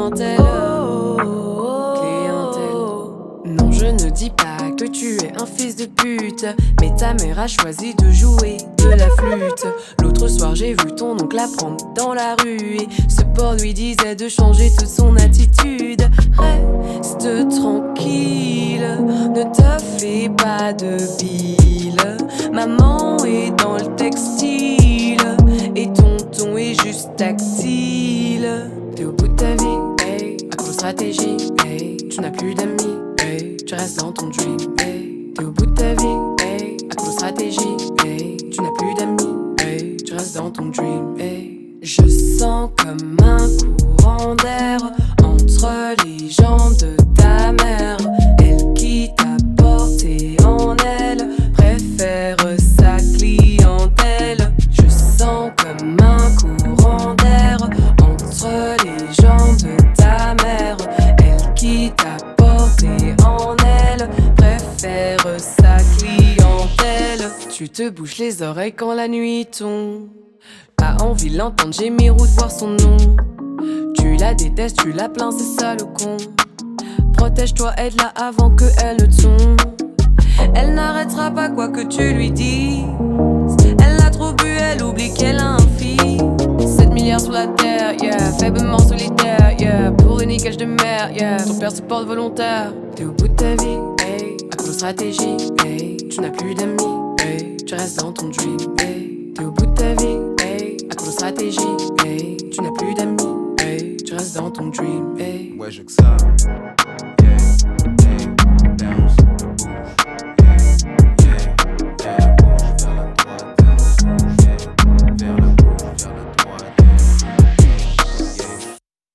clientèle. Non, je ne dis pas que tu es un fils de pute, mais ta mère a choisi de jouer de la flûte. L'autre soir j'ai vu ton oncle la prendre dans la rue, et ce port lui disait de changer toute son attitude. Reste tranquille, ne te fais pas de bile. Maman est dans le textile et tonton est juste tactile. T'es au bout de ta vie, hey, à cause de stratégie, hey, tu n'as plus d'amis, hey, tu restes dans ton dream, hey. T'es au bout de ta vie, hey, à cause de stratégie, hey, tu n'as plus d'amis, hey, tu restes dans ton dream, hey. Je sens comme un courant d'air entre les jambes de ta mère. Elle qui t'a porté en elle préfère sa clientèle. Je sens comme un courant d'air entre les jambes de ta mère. Elle qui t'a porté en elle préfère sa clientèle. Tu te bouches les oreilles quand la nuit tombe. Pas envie de l'entendre gémir ou de voir son nom. Tu la détestes, tu la plains, c'est ça le con. Protège-toi, aide-la avant que elle ne tombe. Elle n'arrêtera pas quoi que tu lui dises. Elle a trop bu, elle oublie qu'elle a un fils. 7 milliards sur la terre, yeah, faiblement solitaire, yeah. Pour le niquage de mer, yeah. Ton père se porte volontaire. T'es au bout de ta vie, hey, à cause de stratégie, hey. Tu n'as plus d'amis, hey, tu restes dans ton dream, hey. T'es au bout de ta vie, hey, à cause de stratégie, hey. Tu n'as plus d'amis, hey, tu restes dans ton dream, hey. Ouais, je que ça.